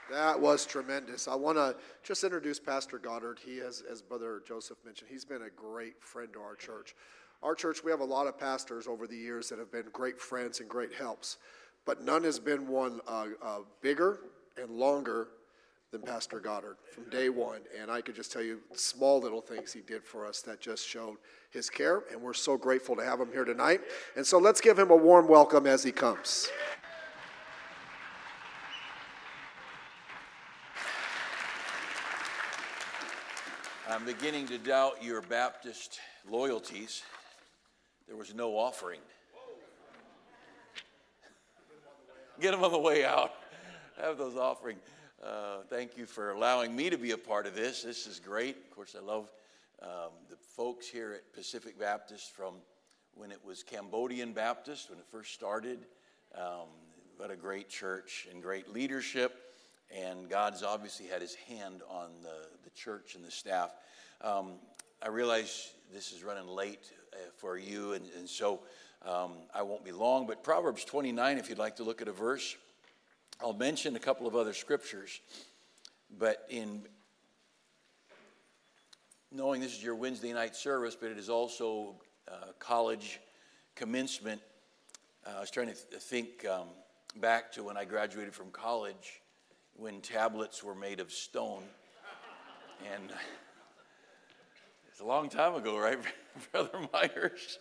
That was tremendous. I want to just introduce Pastor Goddard. He, as Brother Joseph mentioned, he's been a great friend to our church. Our church, we have a lot of pastors over the years that have been great friends and great helps, but none has been one bigger and longer than Pastor Goddard from day one. And I could just tell you small little things he did for us that just showed his care, and we're so grateful to have him here tonight. And so let's give him a warm welcome as he comes. I'm beginning to doubt your Baptist loyalties. There was no offering. Get them on the way out. Have those offering. Thank you for allowing me to be a part of this. This is great. Of course, I love the folks here at Pacific Baptist from when it was Cambodian Baptist, when it first started. What a great church and great leadership. And God's obviously had his hand on the church and the staff. I realize this is running late for you, and so I won't be long. But Proverbs 29, if you'd like to look at a verse. I'll mention a couple of other scriptures. But in knowing this is your Wednesday night service, but it is also college commencement, I was trying to think back to when I graduated from college, when tablets were made of stone. And it's a long time ago, right, Brother Myers?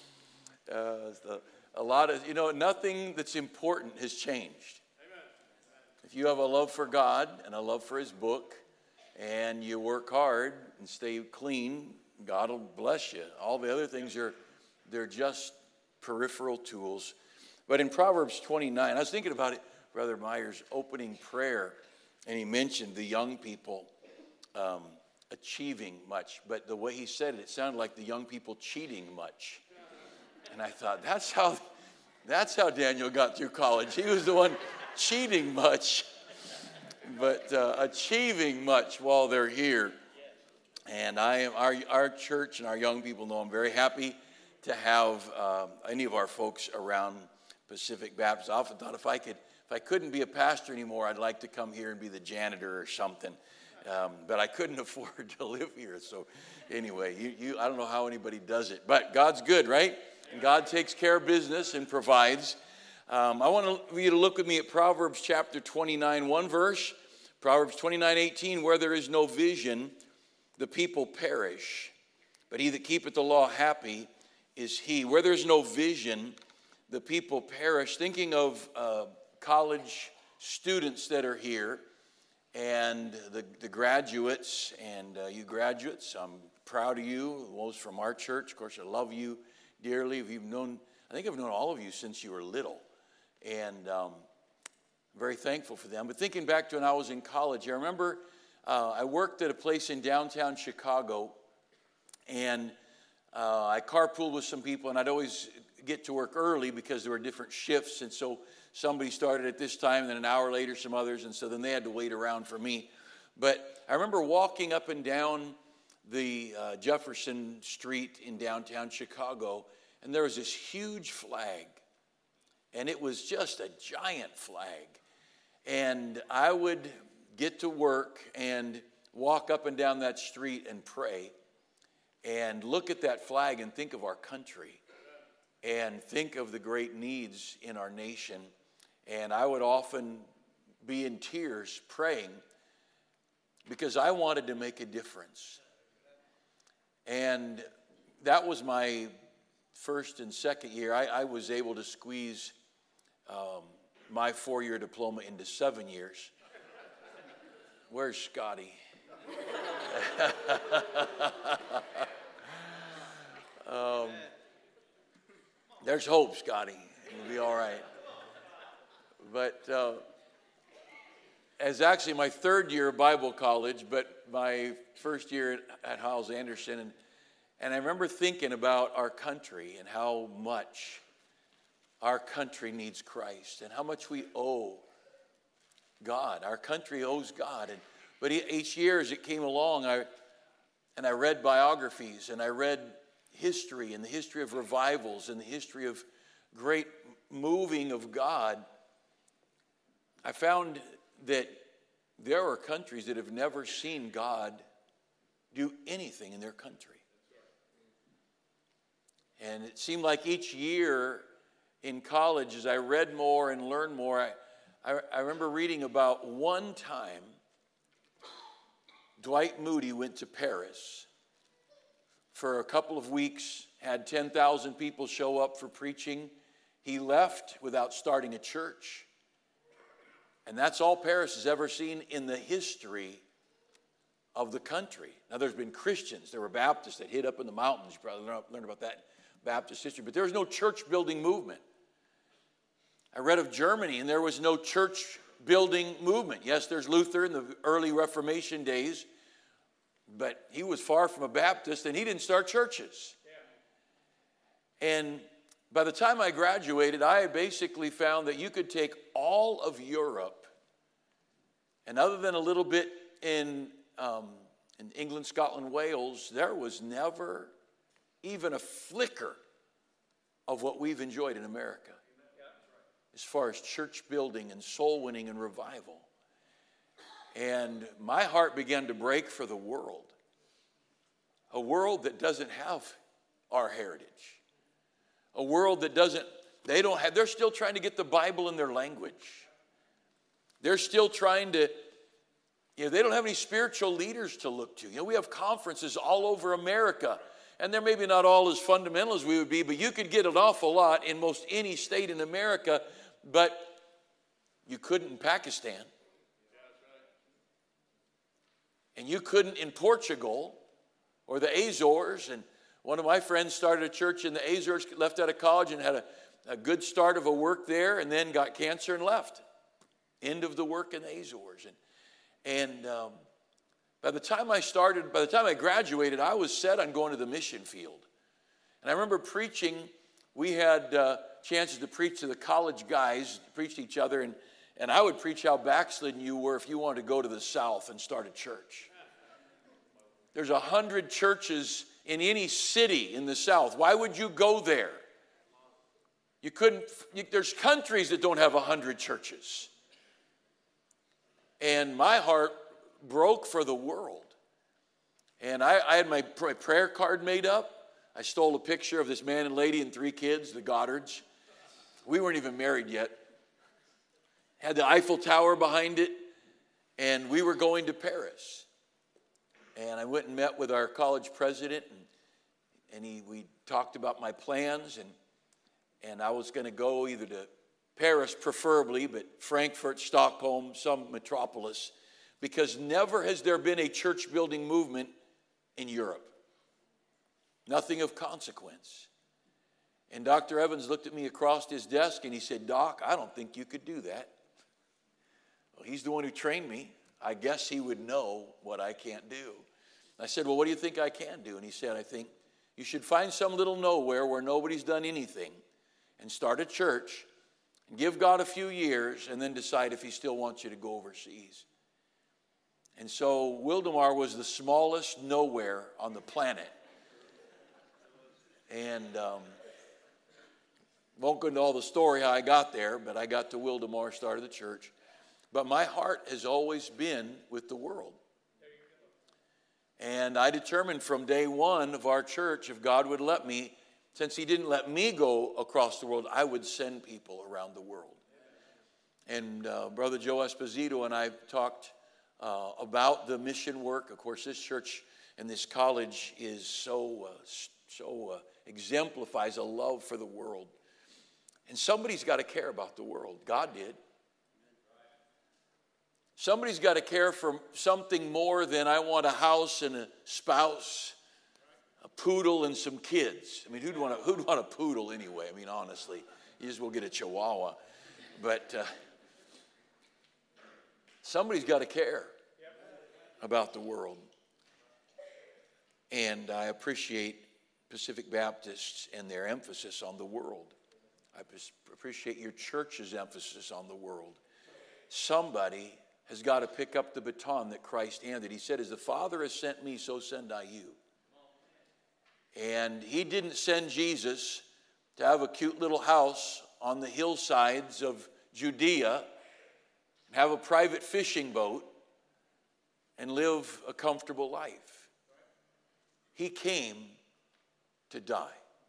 A lot of, nothing that's important has changed. Amen. If you have a love for God and a love for his book, and you work hard and stay clean, God will bless you. All the other things they're just peripheral tools. But in Proverbs 29, I was thinking about it, Brother Myers' opening prayer, and he mentioned the young people achieving much. But the way he said it, it sounded like the young people cheating much. And I thought, that's how Daniel got through college. He was the one cheating much, but achieving much while they're here. And our church and our young people know I'm very happy to have any of our folks around Pacific Baptist. I often thought if I couldn't be a pastor anymore, I'd like to come here and be the janitor or something. But I couldn't afford to live here. So anyway, I don't know how anybody does it. But God's good, right? And God takes care of business and provides. I want you to look with me at Proverbs chapter 29, one verse. Proverbs 29:18, where there is no vision, the people perish. But he that keepeth the law happy is he. Where there's no vision, the people perish. Thinking of college students that are here and the graduates, and you graduates, I'm proud of you. Those from our church, of course, I love you dearly. I think I've known all of you since you were little, and very thankful for them. But thinking back to when I was in college, I remember I worked at a place in downtown Chicago, and I carpooled with some people, and I'd always get to work early because there were different shifts, and so somebody started at this time, and then an hour later some others, and so then they had to wait around for me. But I remember walking up and down the Jefferson Street in downtown Chicago, and there was this huge flag, and it was just a giant flag. And I would get to work and walk up and down that street and pray and look at that flag and think of our country and think of the great needs in our nation. And I would often be in tears praying because I wanted to make a difference. And that was my first and second year. I was able to squeeze my 4-year diploma into 7 years. Where's Scotty? There's hope, Scotty. It'll be all right. But as actually my third year of Bible college, but my first year at Hyles Anderson, and I remember thinking about our country and how much our country needs Christ and how much we owe God. Our country owes God. But each year as it came along, I read biographies and I read history and the history of revivals and the history of great moving of God. I found that there are countries that have never seen God do anything in their country. And it seemed like each year in college, as I read more and learned more, I remember reading about one time Dwight Moody went to Paris for a couple of weeks, had 10,000 people show up for preaching. He left without starting a church. And that's all Paris has ever seen in the history of the country. Now, there's been Christians. There were Baptists that hid up in the mountains. You probably learned about that Baptist history. But there was no church-building movement. I read of Germany, and there was no church-building movement. Yes, there's Luther in the early Reformation days, but he was far from a Baptist, and he didn't start churches. And by the time I graduated, I basically found that you could take all of Europe, and other than a little bit in England, Scotland, Wales, there was never even a flicker of what we've enjoyed in America as far as church building and soul winning and revival. And my heart began to break for the world, a world that doesn't have our heritage. A world that they're still trying to get the Bible in their language. They're still trying to, they don't have any spiritual leaders to look to. We have conferences all over America, and they're maybe not all as fundamental as we would be, but you could get an awful lot in most any state in America, but you couldn't in Pakistan. And you couldn't in Portugal or the Azores. And one of my friends started a church in the Azores, left out of college and had a good start of a work there, and then got cancer and left. End of the work in the Azores. And by the time I graduated, I was set on going to the mission field. And I remember preaching. We had chances to preach to the college guys, preach to each other, and I would preach how backslidden you were if you wanted to go to the South and start a church. There's 100 churches in any city in the South. Why would you go there? There's countries that don't have 100 churches. And my heart broke for the world. And I had my prayer card made up. I stole a picture of this man and lady and 3 kids, the Goddards. We weren't even married yet. Had the Eiffel Tower behind it, and we were going to Paris. And I went and met with our college president, and we talked about my plans, and I was going to go either to Paris preferably, but Frankfurt, Stockholm, some metropolis, because never has there been a church building movement in Europe. Nothing of consequence. And Dr. Evans looked at me across his desk and he said, "Doc, I don't think you could do that." Well, he's the one who trained me. I guess he would know what I can't do. I said, "Well, what do you think I can do?" And he said, "I think you should find some little nowhere where nobody's done anything and start a church and give God a few years and then decide if he still wants you to go overseas." And so Wildomar was the smallest nowhere on the planet. And won't go into all the story how I got there, but I got to Wildomar, started the church. But my heart has always been with the world. And I determined from day one of our church, if God would let me, since he didn't let me go across the world, I would send people around the world. And Brother Joe Esposito and I talked about the mission work. Of course, this church and this college is so exemplifies a love for the world. And somebody's got to care about the world. God did. Somebody's got to care for something more than I want a house and a spouse, a poodle and some kids. I mean, who'd want a poodle anyway? I mean, honestly, you just will get a chihuahua. But somebody's got to care about the world. And I appreciate Pacific Baptists and their emphasis on the world. I appreciate your church's emphasis on the world. Somebody has got to pick up the baton that Christ handed. He said, "As the Father has sent me, so send I you." And he didn't send Jesus to have a cute little house on the hillsides of Judea, have a private fishing boat, and live a comfortable life. He came to die.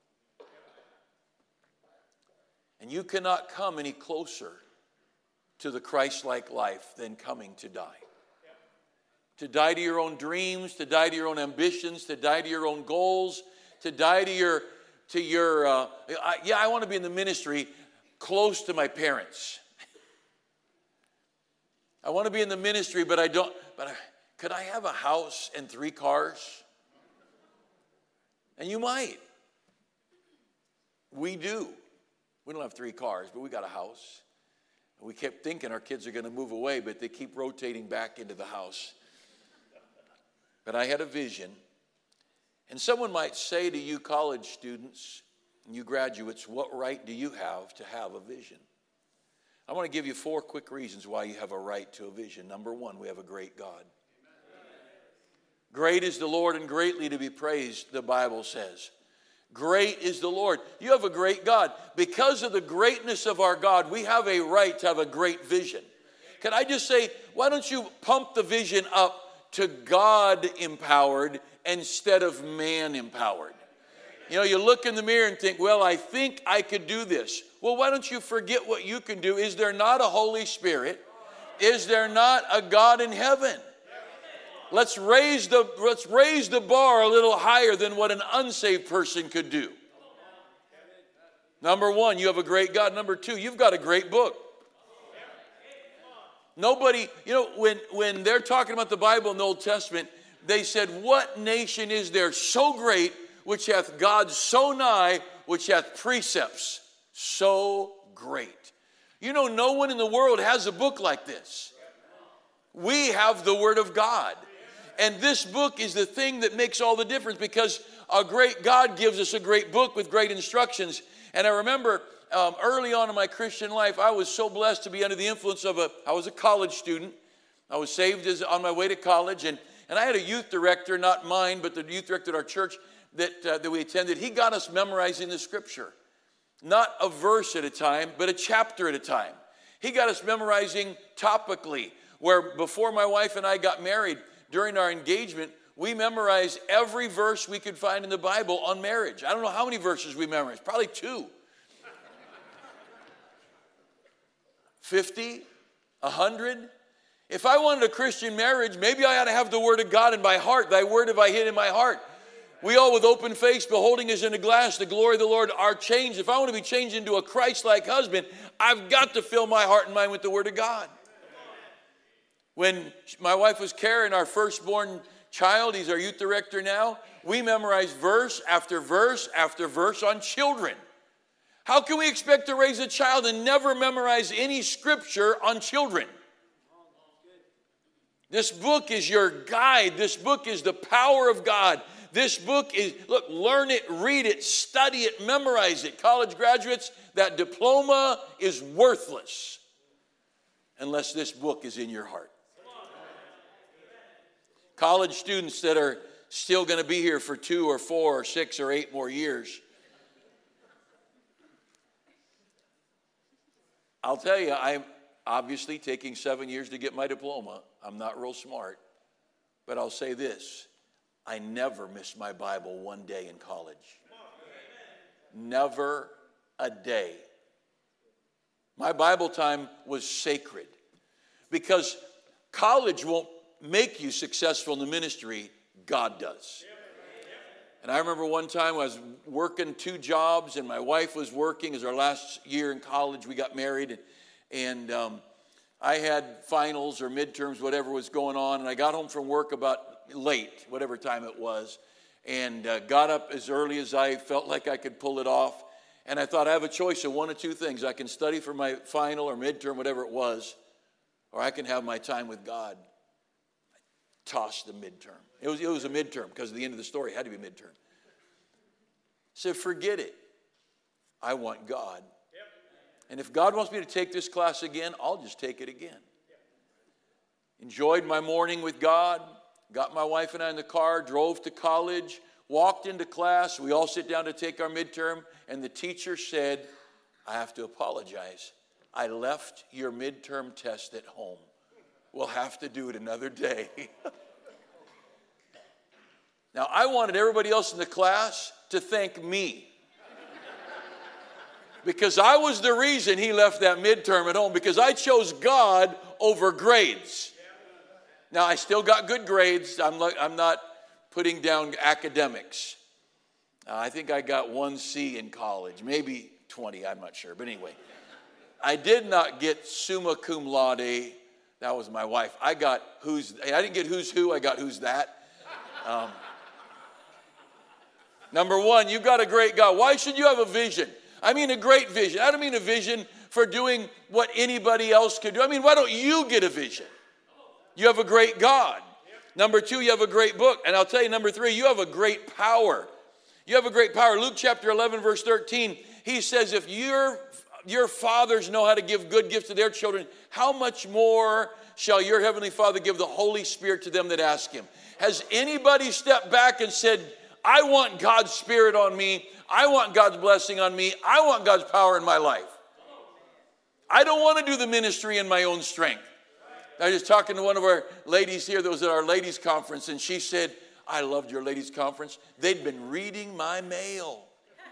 And you cannot come any closer to the Christ-like life than coming to die. To die to your own dreams, to die to your own ambitions, to die to your own goals, to die to your I want to be in the ministry close to my parents. I want to be in the ministry, but could I have a house and 3 cars? And you might. We do. We don't have 3 cars, but we got a house. And we kept thinking our kids are going to move away, but they keep rotating back into the house. But I had a vision. And someone might say to you college students and you graduates, what right do you have to have a vision? I want to give you 4 quick reasons why you have a right to a vision. Number 1, we have a great God. Amen. Great is the Lord and greatly to be praised, the Bible says. Great is the Lord. You have a great God. Because of the greatness of our God, we have a right to have a great vision. Can I just say, why don't you pump the vision up to God-empowered instead of man-empowered? You know, you look in the mirror and think, well, I think I could do this. Well, why don't you forget what you can do? Is there not a Holy Spirit? Is there not a God in heaven? Let's raise the bar a little higher than what an unsaved person could do. Number 1, you have a great God. Number 2, you've got a great book. Nobody, you know, when they're talking about the Bible in the Old Testament, they said, what nation is there so great, which hath God so nigh, which hath precepts so great? You know, no one in the world has a book like this. We have the Word of God. And this book is the thing that makes all the difference, because a great God gives us a great book with great instructions. And I remember early on in my Christian life, I was so blessed to be under the influence of I was a college student. I was saved on my way to college. And I had a youth director, not mine, but the youth director at our church that we attended. He got us memorizing the Scripture. Not a verse at a time, but a chapter at a time. He got us memorizing topically, where before my wife and I got married, during our engagement, we memorized every verse we could find in the Bible on marriage. I don't know how many verses we memorized, probably 2. 50, 100. If I wanted a Christian marriage, maybe I ought to have the Word of God in my heart. Thy word have I hid in my heart. We all with open face, beholding as in a glass the glory of the Lord, are changed. If I want to be changed into a Christ-like husband, I've got to fill my heart and mind with the Word of God. When my wife was carrying our firstborn child, he's our youth director now, we memorized verse after verse after verse on children. How can we expect to raise a child and never memorize any scripture on children? This book is your guide. This book is the power of God. This book is, look, learn it, read it, study it, memorize it. College graduates, that diploma is worthless unless this book is in your heart. College students that are still going to be here for 2 or 4 or 6 or 8 more years. I'll tell you, I'm obviously taking 7 years to get my diploma. I'm not real smart. But I'll say this. I never missed my Bible one day in college. Never a day. My Bible time was sacred. Because college won't make you successful in the ministry, God does. And I remember one time I was working 2 jobs and my wife was working. It was our last year in college. We got married and I had finals or midterms, whatever was going on. And I got home from work about late, whatever time it was, and got up as early as I felt like I could pull it off. And I thought I have a choice of 1 of 2 things. I can study for my final or midterm, whatever it was, or I can have my time with God. Tossed the midterm. It was a midterm because at the end of the story it had to be a midterm. So forget it. I want God. Yep. And if God wants me to take this class again, I'll just take it again. Yep. Enjoyed my morning with God. Got my wife and I in the car, drove to college, walked into class. We all sit down to take our midterm, and the teacher said, I have to apologize. I left your midterm test at home. we'll have to do it another day. Now, I wanted everybody else in the class to thank me. Because I was the reason he left that midterm at home, because I chose God over grades. Now, I still got good grades. I'm not putting down academics. I think I got 1 C in college, maybe 20, I'm not sure. But anyway, I did not get summa cum laude. That was my wife. I didn't get who's who, I got who's that. Number one, you've got a great God. Why should you have a vision? I mean a great vision. I don't mean a vision for doing what anybody else could do. I mean, why don't you get a vision? You have a great God. Number two, you have a great book. And I'll tell you, number three, you have a great power. You have a great power. Luke chapter 11, verse 13, he says, if your fathers know how to give good gifts to their children, how much more shall your heavenly Father give the Holy Spirit to them that ask him? Has anybody stepped back and said, I want God's Spirit on me. I want God's blessing on me. I want God's power in my life. I don't want to do the ministry in my own strength. I was talking to one of our ladies here that was at our ladies' conference, and she said, I loved your ladies' conference. They'd been reading my mail.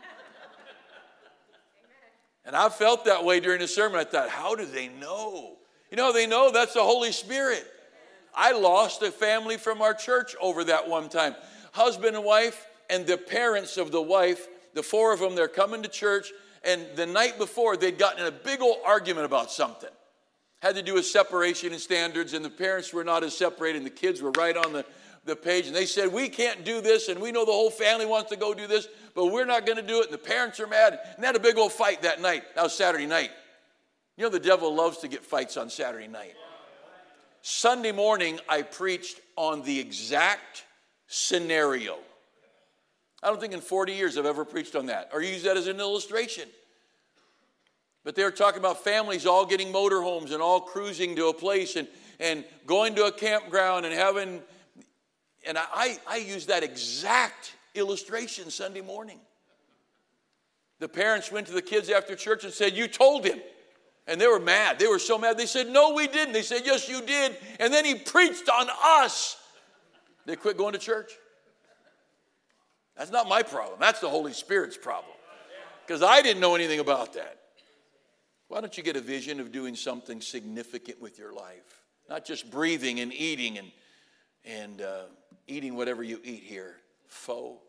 And I felt that way during the sermon. I thought, how do they know? You know, they know that's the Holy Spirit. I lost a family from our church over that one time. Husband and wife and the parents of the wife, the four of them, they're coming to church. And the night before, they'd gotten in a big old argument about something. Had to do with separation and standards, and the parents were not as separated, and the kids were right on the page. And they said, we can't do this, and we know the whole family wants to go do this, but we're not going to do it, and the parents are mad. And they had a big old fight that night. That was Saturday night. You know, the devil loves to get fights on Saturday night. Sunday morning, I preached on the exact scenario. I don't think in 40 years I've ever preached on that or used that as an illustration. But they were talking about families all getting motorhomes and all cruising to a place and going to a campground and having, and I used that exact illustration Sunday morning. The parents went to the kids after church and said, you told him. And they were mad. They were so mad. They said, no, we didn't. They said, yes, you did. And then he preached on us. They quit going to church. That's not my problem. That's the Holy Spirit's problem. Because I didn't know anything about that. Why don't you get a vision of doing something significant with your life? Not just breathing and eating and eating whatever you eat here. Pho.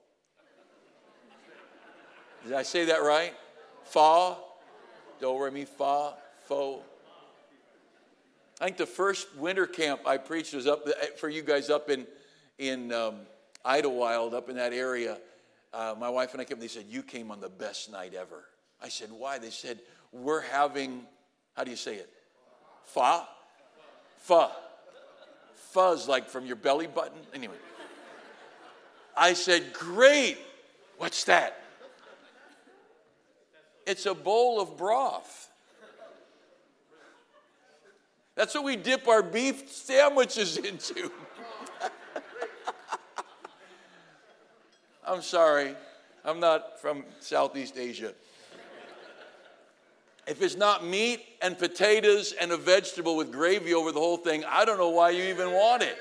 Did I say that right? Pho. Do, re, mi, fa, pho. I think the first winter camp I preached was up for you guys up in Idlewild, up in that area. My wife and I came, they said, you came on the best night ever. I said, why? They said, we're having, how do you say it? Pho? Pho. Fuzz, like from your belly button. Anyway. I said, great. What's that? It's a bowl of broth. That's what we dip our beef sandwiches into. I'm sorry. I'm not from Southeast Asia. If it's not meat and potatoes and a vegetable with gravy over the whole thing, I don't know why you even want it.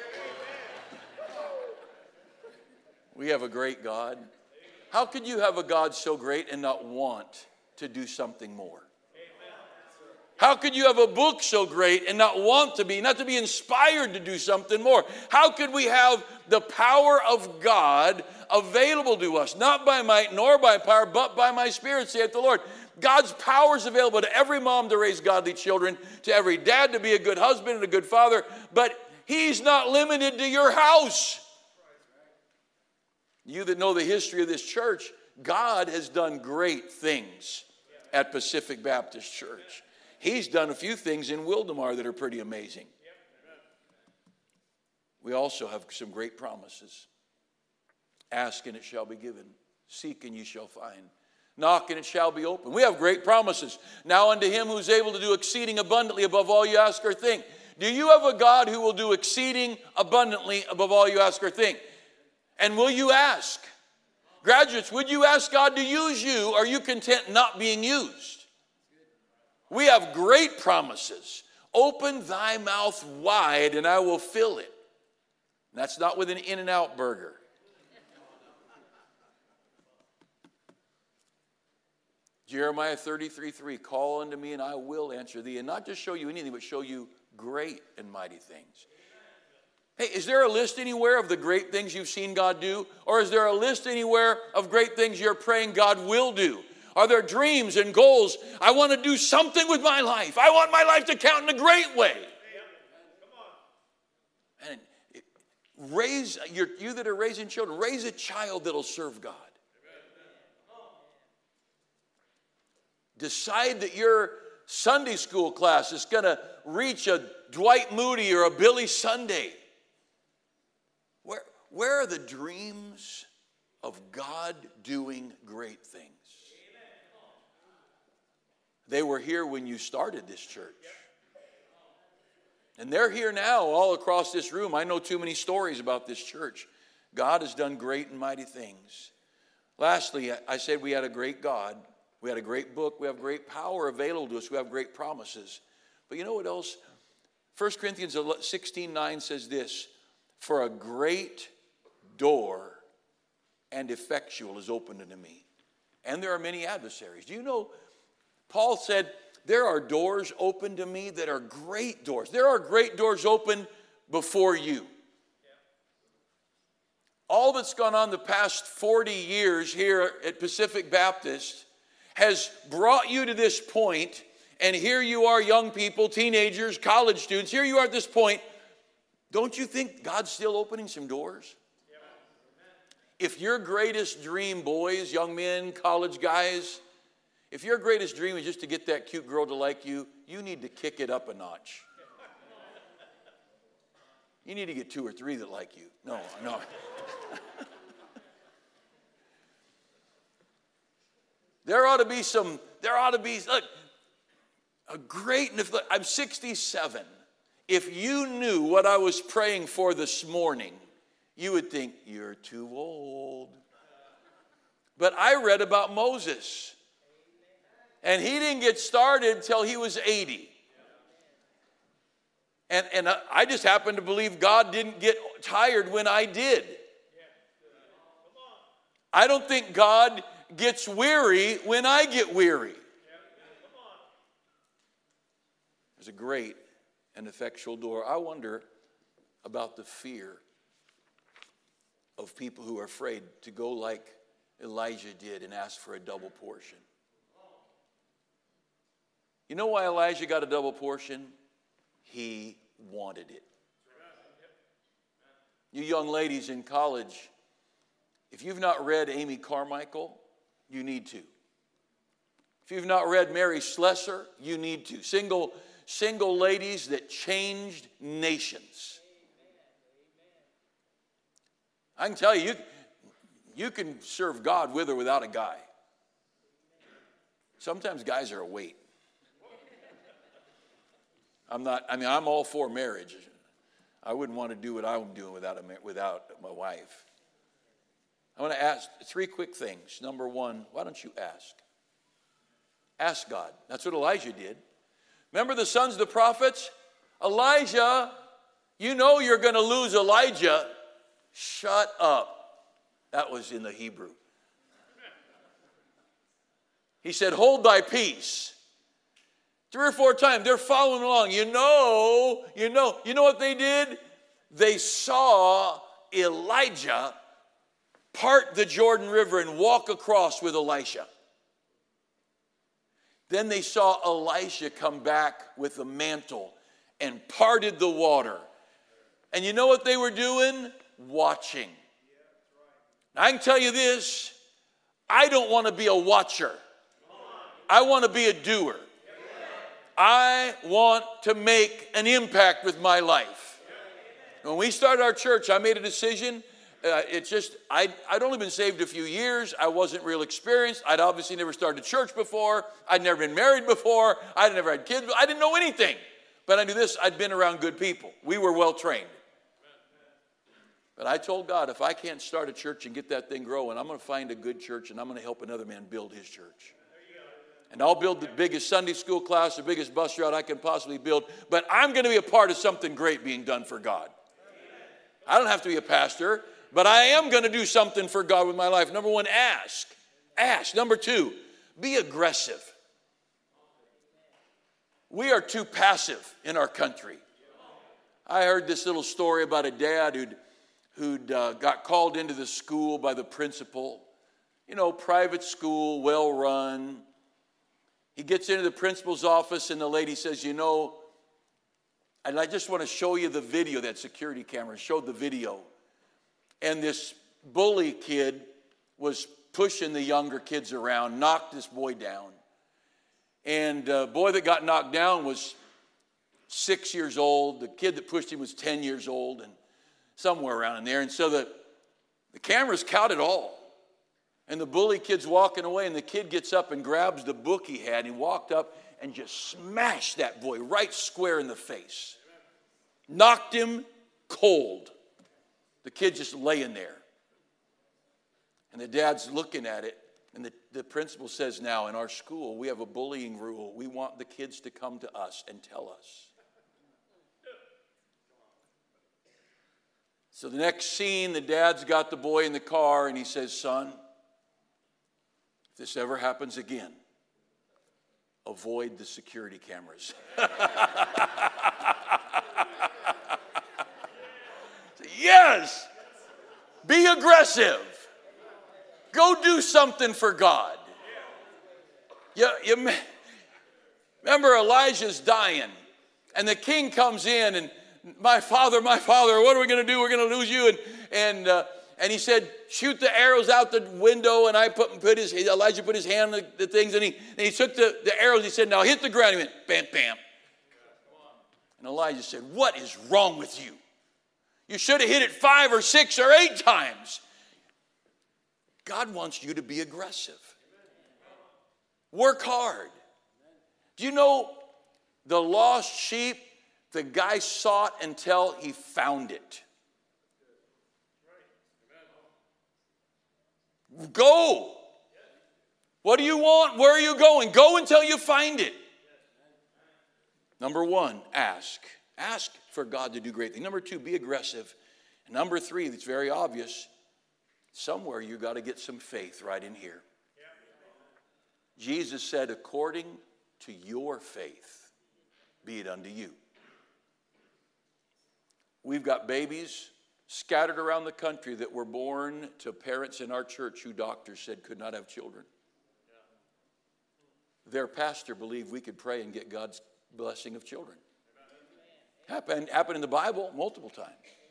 We have a great God. How could you have a God so great and not want to do something more? How could you have a book so great and not to be inspired to do something more? How could we have the power of God available to us, not by might nor by power, but by my Spirit, saith the Lord? God's power is available to every mom to raise godly children, to every dad to be a good husband and a good father, but he's not limited to your house. You that know the history of this church, God has done great things at Pacific Baptist Church. He's done a few things in Wildemar that are pretty amazing. We also have some great promises. Ask and it shall be given. Seek and you shall find. Knock and it shall be open. We have great promises. Now unto him who's able to do exceeding abundantly above all you ask or think. Do you have a God who will do exceeding abundantly above all you ask or think? And will you ask? Graduates, would you ask God to use you, or are you content not being used? We have great promises. Open thy mouth wide and I will fill it. And that's not with an In-N-Out burger. Jeremiah 33:3, call unto me and I will answer thee. And not just show you anything, but show you great and mighty things. Hey, is there a list anywhere of the great things you've seen God do? Or is there a list anywhere of great things you're praying God will do? Are there dreams and goals? I want to do something with my life. I want my life to count in a great way. And you that are raising children, raise a child that'll serve God. Decide that your Sunday school class is going to reach a Dwight Moody or a Billy Sunday. Where are the dreams of God doing great things? They were here when you started this church. And they're here now all across this room. I know too many stories about this church. God has done great and mighty things. Lastly, I said we had a great God. We had a great book. We have great power available to us. We have great promises. But you know what else? 1 Corinthians 16:9 says this, for a great door and effectual is opened unto me. And there are many adversaries. Do you know, Paul said, there are doors open to me that are great doors. There are great doors open before you. All that's gone on the past 40 years here at Pacific Baptist has brought you to this point, and here you are, young people, teenagers, college students, here you are at this point. Don't you think God's still opening some doors? If your greatest dream, boys, young men, college guys, if your greatest dream is just to get that cute girl to like you, you need to kick it up a notch. You need to get 2 or 3 that like you. No. There ought to be, look, a great, I'm 67. If you knew what I was praying for this morning, you would think, you're too old. But I read about Moses. And he didn't get started until he was 80. And I just happen to believe God didn't get tired when I did. I don't think God gets weary when I get weary. There's a great and effectual door. I wonder about the fear of people who are afraid to go like Elijah did and ask for a double portion. You know why Elijah got a double portion? He wanted it. You young ladies in college, if you've not read Amy Carmichael, you need to. If you've not read Mary Slessor, you need to. Single ladies that changed nations. I can tell you, you can serve God with or without a guy. Sometimes guys are a weight. I'm all for marriage. I wouldn't want to do what I'm doing without my wife. I want to ask 3 quick things. Number 1, why don't you ask? Ask God. That's what Elijah did. Remember the sons of the prophets? Elijah, you know you're going to lose Elijah. Shut up. That was in the Hebrew. He said, hold thy peace. 3 or 4 times, they're following along. You know what they did? They saw Elijah part the Jordan River and walk across with Elisha. Then they saw Elisha come back with a mantle and parted the water. And you know what they were doing? Watching. Now, I can tell you this, I don't want to be a watcher. I want to be a doer. I want to make an impact with my life. When we started our church, I made a decision. I'd only been saved a few years. I wasn't real experienced. I'd obviously never started a church before. I'd never been married before. I'd never had kids. I didn't know anything. But I knew this, I'd been around good people. We were well trained. But I told God, if I can't start a church and get that thing growing, I'm going to find a good church and I'm going to help another man build his church. And I'll build the biggest Sunday school class, the biggest bus route I can possibly build. But I'm going to be a part of something great being done for God. I don't have to be a pastor, but I am going to do something for God with my life. Number one, ask. Ask. Number two, be aggressive. We are too passive in our country. I heard this little story about a dad who'd got called into the school by the principal. You know, private school, well run. He gets into the principal's office and the lady says, you know, and I just want to show you the video, that security camera showed the video. And this bully kid was pushing the younger kids around, knocked this boy down. And the boy that got knocked down was 6 years old. The kid that pushed him was 10 years old, and somewhere around in there. And so the cameras caught it all. And the bully kid's walking away, and the kid gets up and grabs the book he had. And he walked up and just smashed that boy right square in the face. Knocked him cold. The kid just laying there. And the dad's looking at it. And the principal says, now in our school, we have a bullying rule. We want the kids to come to us and tell us. So the next scene, the dad's got the boy in the car and he says, son, if this ever happens again, avoid the security cameras. Yes! Be aggressive. Go do something for God. You remember Elijah's dying, and the king comes in, and my father, what are we going to do? We're going to lose you. And he said, shoot the arrows out the window. And Elijah put his hand on the things, and he took the arrows. He said, now hit the ground. He went, bam, bam. And Elijah said, what is wrong with you? You should have hit it 5 or 6 or 8 times. God wants you to be aggressive. Work hard. Do you know the lost sheep, the guy sought until he found it? Go. What do you want? Where are you going? Go until you find it. Number one, ask. Ask for God to do great things. Number two, be aggressive. And number three, that's very obvious. Somewhere you got to get some faith right in here. Jesus said, according to your faith, be it unto you. We've got babies scattered around the country that were born to parents in our church who doctors said could not have children. Their pastor believed we could pray and get God's blessing of children. Happened in the Bible multiple times.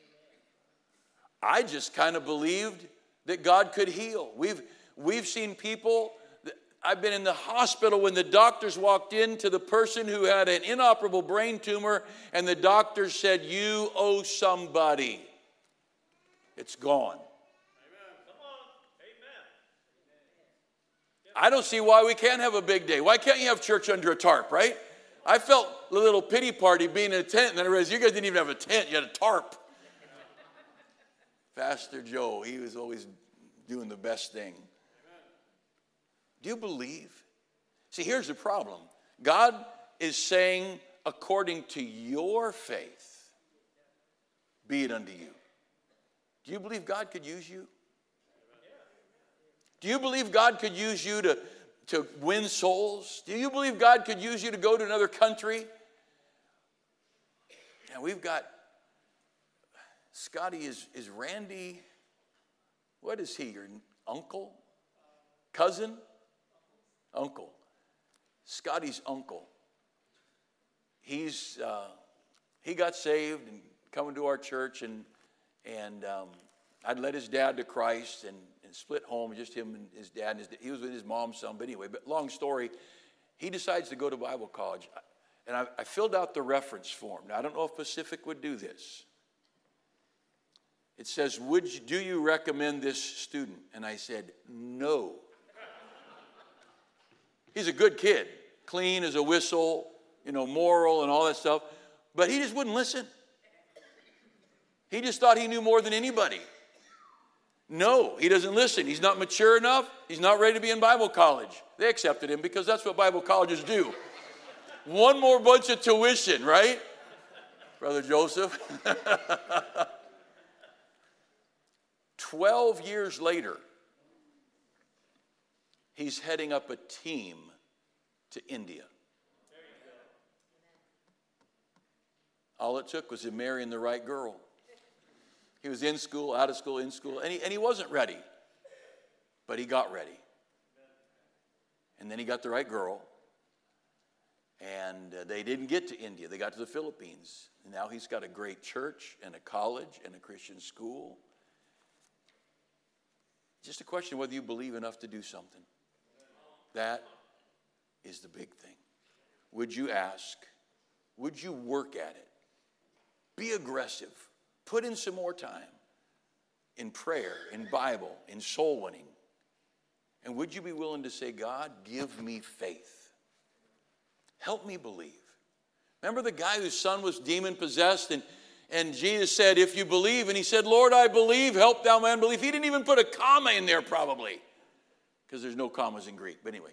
I just kind of believed that God could heal. We've seen people, I've been in the hospital when the doctors walked in to the person who had an inoperable brain tumor, and the doctors said, you owe somebody. It's gone. I don't see why we can't have a big day. Why can't you have church under a tarp, right? I felt a little pity party being in a tent, and then I realized you guys didn't even have a tent, you had a tarp. Pastor Joe, he was always doing the best thing. Do you believe? See, here's the problem. God is saying, according to your faith, be it unto you. Do you believe God could use you? Do you believe God could use you to win souls? Do you believe God could use you to go to another country? And we've got Scotty, is Randy, what is he, your uncle? Cousin? Uncle. Scotty's uncle. He got saved and coming to our church, and I'd led his dad to Christ and split home, just him and his dad. And he was with his mom's son, but anyway, but long story, he decides to go to Bible college. And I filled out the reference form. Now, I don't know if Pacific would do this. It says, do you recommend this student? And I said, no. He's a good kid, clean as a whistle, moral and all that stuff. But he just wouldn't listen. He just thought he knew more than anybody. No, he doesn't listen. He's not mature enough. He's not ready to be in Bible college. They accepted him because that's what Bible colleges do. One more bunch of tuition, right? Brother Joseph. 12 years later, he's heading up a team to India. All it took was him marrying the right girl. He was in school, out of school, in school, and he wasn't ready. But he got ready. And then he got the right girl. And they didn't get to India. They got to the Philippines. And now he's got a great church and a college and a Christian school. Just a question of whether you believe enough to do something. That is the big thing. Would you ask? Would you work at it? Be aggressive. Put in some more time in prayer, in Bible, in soul winning. And would you be willing to say, God, give me faith. Help me believe. Remember the guy whose son was demon-possessed and Jesus said, if you believe, and he said, Lord, I believe, help thou my unbelief. He didn't even put a comma in there probably because there's no commas in Greek. But anyway,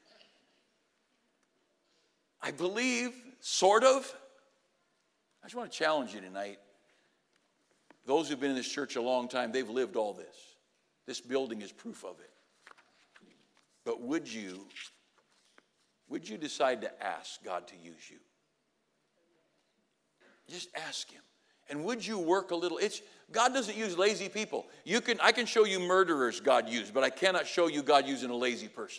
I believe, sort of. I just want to challenge you tonight. Those who've been in this church a long time, they've lived all this. This building is proof of it. But would you decide to ask God to use you? Just ask him. And would you work a little? God doesn't use lazy people. I can show you murderers God used, but I cannot show you God using a lazy person.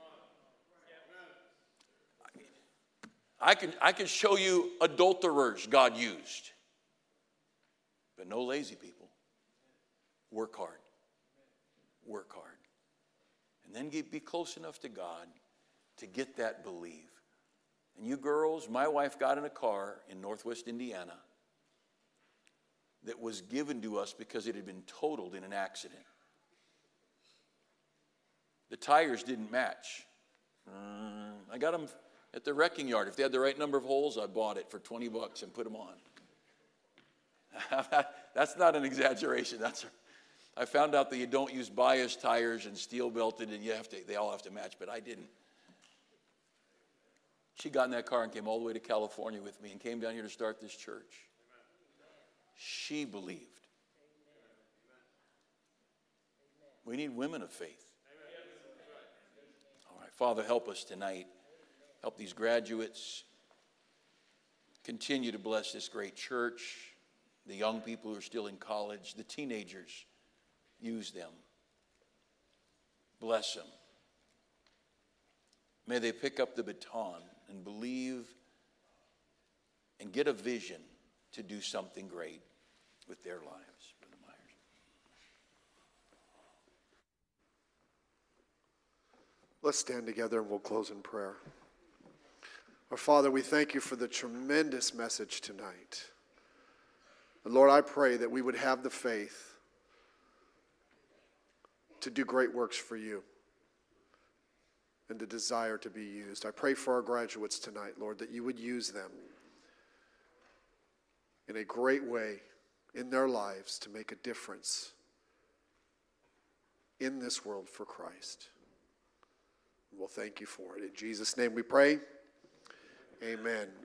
I can show you adulterers God used, but no lazy people. Work hard. Work hard. And then be close enough to God to get that believe. And you girls, my wife got in a car in Northwest Indiana that was given to us because it had been totaled in an accident. The tires didn't match. I got them at the wrecking yard. If they had the right number of holes, I bought it for $20 and put them on. That's not an exaggeration. I found out that you don't use bias tires and steel belted, and they all have to match, but I didn't. She got in that car and came all the way to California with me and came down here to start this church. She believed. We need women of faith. All right, Father, help us tonight. Help these graduates. Continue to bless this great church. The young people who are still in college. The teenagers. Use them. Bless them. May they pick up the baton and believe and get a vision to do something great with their lives. Brother Myers. Let's stand together and we'll close in prayer. Our Father, we thank you for the tremendous message tonight. And Lord, I pray that we would have the faith to do great works for you and the desire to be used. I pray for our graduates tonight, Lord, that you would use them in a great way in their lives to make a difference in this world for Christ. We'll thank you for it. In Jesus' name we pray. Amen.